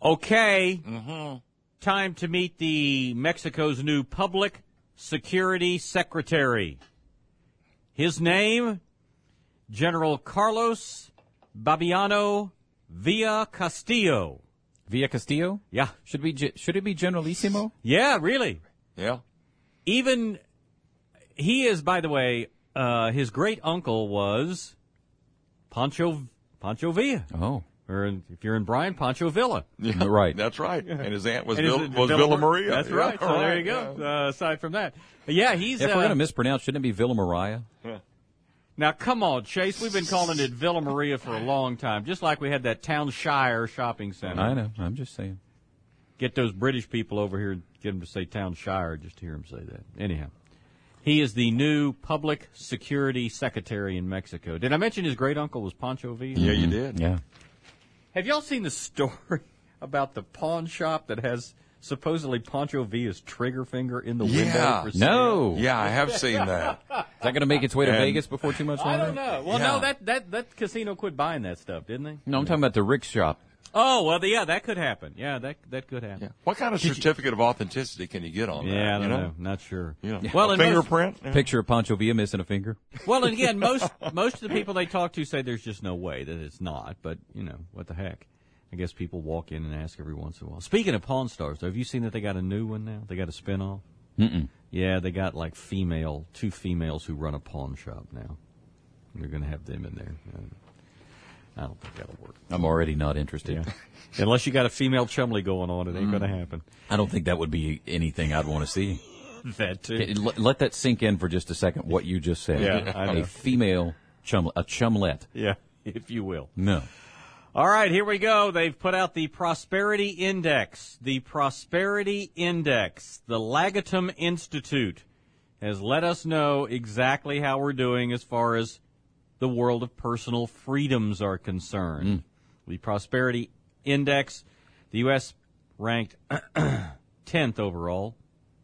Okay. Time to meet the Mexico's new public security secretary. His name, General Carlos Babiano Villa Castillo. Villa Castillo? Yeah. Should it be Generalissimo? Yeah, really. Yeah. Even he is, by the way, his great uncle was Pancho Villa. Oh. Or if you're in Bryan, Pancho Villa. Yeah, right. That's right. And his aunt was, And his- Villa Maria. That's Yeah, right. So all there you go. Aside from that. Yeah, he's... If we're going to mispronounce, shouldn't it be Villa Maria? Now, come on, Chase. We've been calling it Villa Maria for a long time, just like we had that Townshire shopping center. I know. I'm just saying. Get those British people over here and get them to say Townshire just to hear them say that. Anyhow, he is the new public security secretary in Mexico. Did I mention his great uncle was Pancho Villa? Yeah, you did. Yeah. Have y'all seen the story about the pawn shop that has supposedly Pancho Villa's trigger finger in the window for sale? No. Yeah, I have seen that. Is that going to make its way to And- Vegas before too much I longer? don't know. Well, Yeah. no, that casino quit buying that stuff, didn't they? No, I'm talking about the Rick's shop. Oh, well, yeah, that could happen. Yeah, that could happen. Yeah. What kind of certificate of authenticity can you get on that? Yeah, I don't you know. Not sure. You know, Well, a and most- fingerprint? Yeah. Picture of Pancho Villa missing a finger. Well, and again, most of the people they talk to say there's just no way that it's not. But what the heck? I guess people walk in and ask every once in a while. Speaking of Pawn Stars, though, have you seen that they got a new one now? They got a spinoff. Yeah, they got like two females who run a pawn shop now. They're going to have them in there. I don't think that'll work. I'm already not interested. Yeah. Unless you got a female Chumley going on, it ain't going to happen. I don't think that would be anything I'd want to see. That too. Let that sink in for just a second, what you just said. Yeah, I know. A female chumlet. Yeah, if you will. No. All right, here we go. They've put out the Prosperity Index. The Prosperity Index. The Lagatum Institute has let us know exactly how we're doing as far as the world of personal freedoms are concerned. The Prosperity Index, the U.S. ranked 10th overall.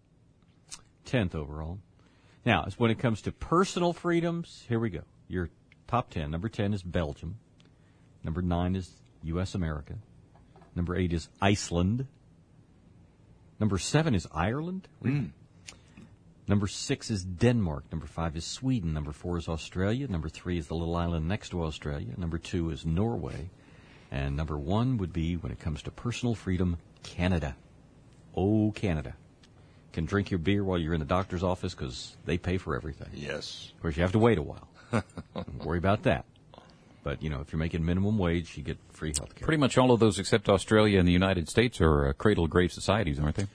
10th overall. Now, as when it comes to personal freedoms, here we go. Your top 10. Number 10 is Belgium. Number 9 is U.S. America. Number 8 is Iceland. Number 7 is Ireland. Number 6 is Denmark. Number 5 is Sweden. Number 4 is Australia. Number 3 is the little island next to Australia. Number 2 is Norway. And number 1 would be, when it comes to personal freedom, Canada. Oh, Canada. Can drink your beer while you're in the doctor's office because they pay for everything. Yes. Of course, you have to wait a while. Don't worry about that. But, if you're making minimum wage, you get free health care. Pretty much all of those except Australia and the United States are cradle-grave societies, aren't they?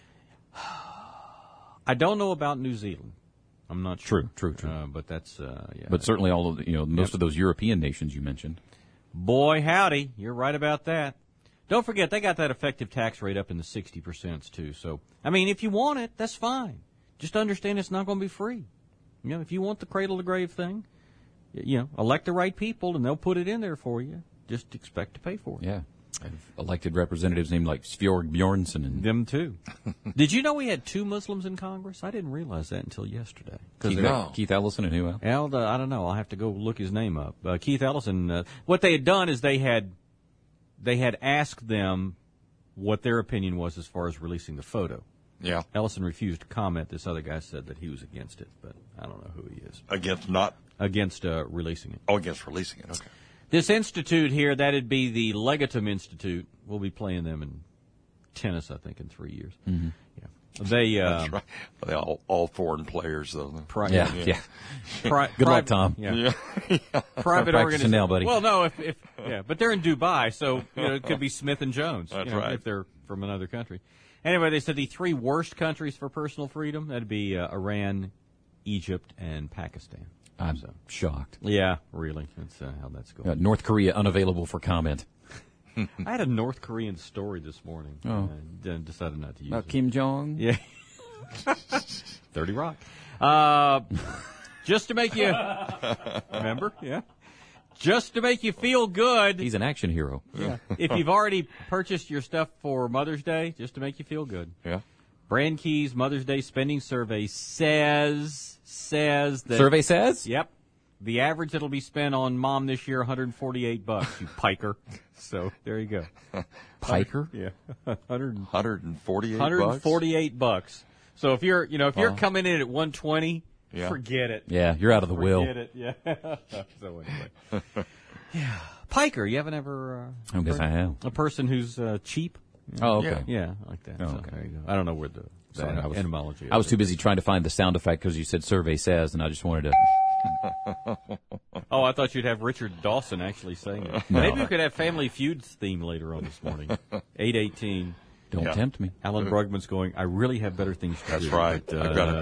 I don't know about New Zealand. I'm not sure. True. But that's, yeah. But certainly all of most of those European nations you mentioned. Boy, howdy. You're right about that. Don't forget, they got that effective tax rate up in the 60% too. So, if you want it, that's fine. Just understand it's not going to be free. If you want the cradle-to-grave thing, elect the right people and they'll put it in there for you. Just expect to pay for it. Yeah. I've elected representatives named like Sfjord Bjornsson and Them too. Did you know we had 2 Muslims in Congress? I didn't realize that until yesterday. Keith Ellison and who else? I don't know. I'll have to go look his name up. Keith Ellison. What they had done is they had asked them what their opinion was as far as releasing the photo. Yeah. Ellison refused to comment. This other guy said that he was against it, but I don't know who he is. Against Releasing it. Oh, against releasing it. Okay. This institute here, that'd be the Legatum Institute. We'll be playing them in tennis, I think, in 3 years. Mm-hmm. Yeah. They, That's right. They all foreign players, though. Yeah. Good luck, Tom. Yeah. Yeah. Private Practicing now, buddy. Well, no, but they're in Dubai, so it could be Smith and Jones. That's right. If they're from another country. Anyway, they said the 3 worst countries for personal freedom, that'd be Iran, Egypt, and Pakistan. I'm shocked. Yeah, really. That's how that's going. North Korea unavailable for comment. I had a North Korean story this morning. Oh. And decided not to use About it. Kim Jong? Yeah. 30 Rock. Just to make you remember, yeah. Just to make you feel good. He's an action hero. Yeah. If you've already purchased your stuff for Mother's Day, just to make you feel good. Yeah. Brand Key's Mother's Day spending survey says that Survey says? Yep. The average that'll be spent on Mom this year, $148, you piker. So there you go. Piker? Yeah. 148 $148. So if you're coming in at 120, Yeah. forget it. Yeah, you're out of the will. Forget it. Yeah. So anyway. Yeah. Piker, you haven't ever I guess I have. a person who's cheap? Oh, okay. Yeah, like that. Oh, So okay. there you go. I don't know where the Sorry, I was- etymology is. I was too busy trying to find the sound effect because you said survey says, and I just wanted to. Oh, I thought you'd have Richard Dawson actually saying it. Maybe we could have Family Feud's theme later on this morning. 8:18. Don't Yeah. tempt me. Alan Brugman's going, I really have better things to do. That's right. But, I've got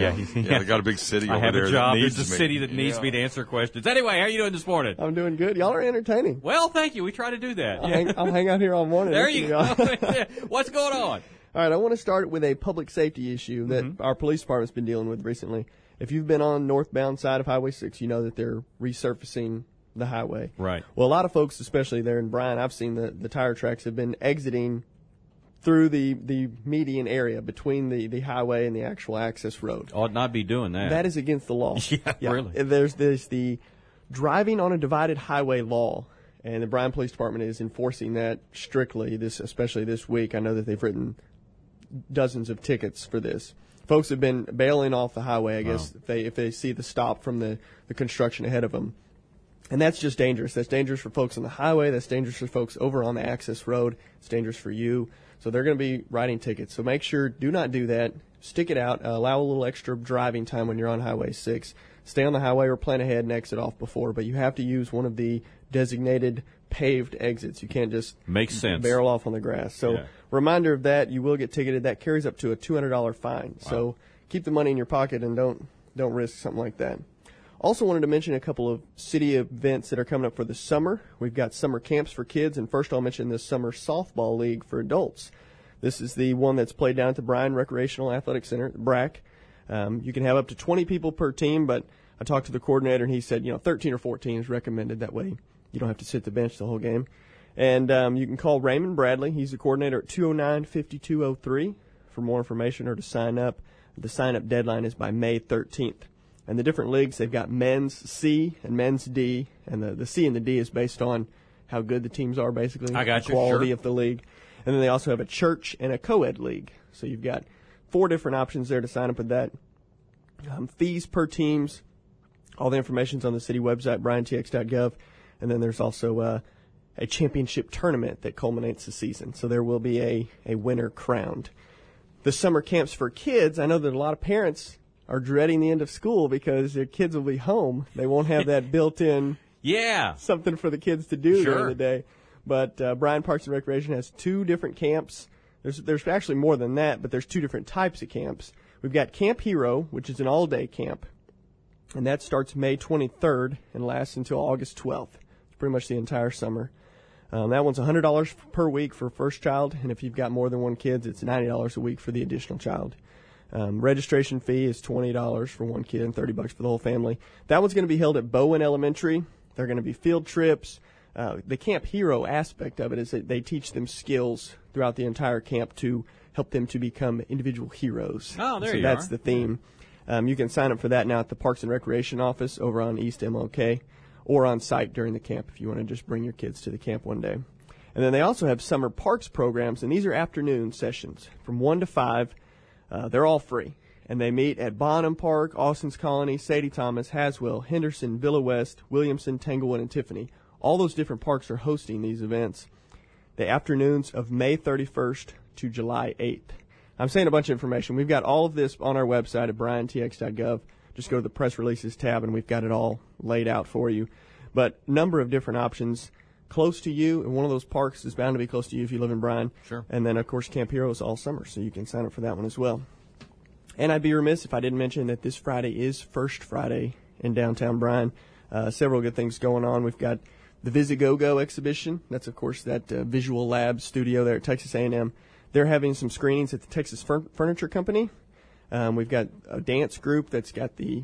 I got a big city I over have there a job. that needs There's a me. city that needs me to answer questions. Anyway, how are you doing this morning? I'm doing good. Y'all are entertaining. Well, thank you. We try to do that. I'll hang out here all morning. There Listen you to y'all. go. What's going on? All right, I want to start with a public safety issue that our police department's been dealing with recently. If you've been on northbound side of Highway 6, you know that they're resurfacing the highway. Right. Well, a lot of folks, especially there in Bryan, I've seen the tire tracks have been exiting through the median area between the highway and the actual access road. Ought not be doing that. That is against the law. Yeah, really. There's the driving on a divided highway law, and the Bryan Police Department is enforcing that strictly. Especially this week, I know that they've written dozens of tickets for this. Folks have been bailing off the highway, I guess, if they see the stop from the construction ahead of them. And that's just dangerous. That's dangerous for folks on the highway. That's dangerous for folks over on the access road. It's dangerous for you. So they're going to be writing tickets. So make sure, do not do that. Stick it out. Allow a little extra driving time when you're on Highway 6. Stay on the highway or plan ahead and exit off before. But you have to use one of the designated paved exits. You can't just Makes sense. barrel off on the grass. So Yeah. reminder of that, you will get ticketed. That carries up to a $200 fine. So keep the money in your pocket and don't risk something like that. Also wanted to mention a couple of city events that are coming up for the summer. We've got summer camps for kids, and first I'll mention the Summer Softball League for adults. This is the one that's played down at the Bryan Recreational Athletic Center, BRAC. You can have up to 20 people per team, but I talked to the coordinator, and he said, 13 or 14 is recommended. That way you don't have to sit the bench the whole game. And you can call Raymond Bradley. He's the coordinator at 209-5203 for more information or to sign up. The sign-up deadline is by May 13th. And the different leagues, they've got men's C and men's D, and the C and the D is based on how good the teams are, basically. I got the you, quality sure. of the league. And then they also have a church and a co-ed league. So you've got 4 different options there to sign up with that. Fees per teams, all the information's on the city website, bryantx.gov. And then there's also a championship tournament that culminates the season. So there will be a winner crowned. The summer camps for kids, I know that a lot of parents are dreading the end of school because their kids will be home. They won't have that built-in Yeah. something for the kids to do Sure. during the day. But Bryan Parks and Recreation has 2 different camps. There's actually more than that, but there's 2 different types of camps. We've got Camp Hero, which is an all-day camp, and that starts May 23rd and lasts until August 12th. It's pretty much the entire summer. That one's $100 per week for first child, and if you've got more than 1 kid, it's $90 a week for the additional child. Registration fee is $20 for 1 kid and $30 for the whole family. That one's going to be held at Bowen Elementary. There are going to be field trips. The Camp Hero aspect of it is that they teach them skills throughout the entire camp to help them to become individual heroes. Oh, there so you that's are. the theme. You can sign up for that now at the Parks and Recreation office over on East MLK or on site during the camp if you want to just bring your kids to the camp one day. And then they also have summer parks programs, and these are afternoon sessions from 1 to 5. They're all free. And they meet at Bonham Park, Austin's Colony, Sadie Thomas, Haswell, Henderson, Villa West, Williamson, Tanglewood, and Tiffany. All those different parks are hosting these events. The afternoons of May 31st to July 8th. I'm saying a bunch of information. We've got all of this on our website at bryantx.gov. Just go to the press releases tab, and we've got it all laid out for you. But number of different options close to you, and one of those parks is bound to be close to you if you live in Bryan. Sure. And then, of course, Camp Hero is all summer, so you can sign up for that one as well. And I'd be remiss if I didn't mention that this Friday is First Friday in downtown Bryan. Several good things going on. We've got the Visigogo exhibition. That's, of course, that Visual Lab studio there at Texas A&M. They're having some screenings at the Texas Furniture Company. We've got a dance group that's got the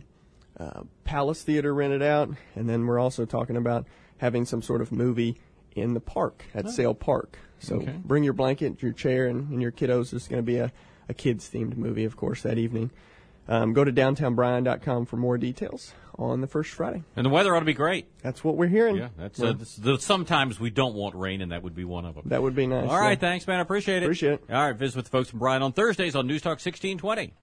Palace Theater rented out. And then we're also talking about having some sort of movie in the park at Sale Park. So bring your blanket, your chair, and your kiddos. There's going to be a kids-themed movie, of course, that evening. Go to downtownbryan.com for more details on the first Friday. And the weather ought to be great. That's what we're hearing. Yeah, sometimes we don't want rain, and that would be one of them. That would be nice. All right, thanks, man. I appreciate it. Appreciate it. All right, visit with the folks from Bryan on Thursdays on News Talk 1620.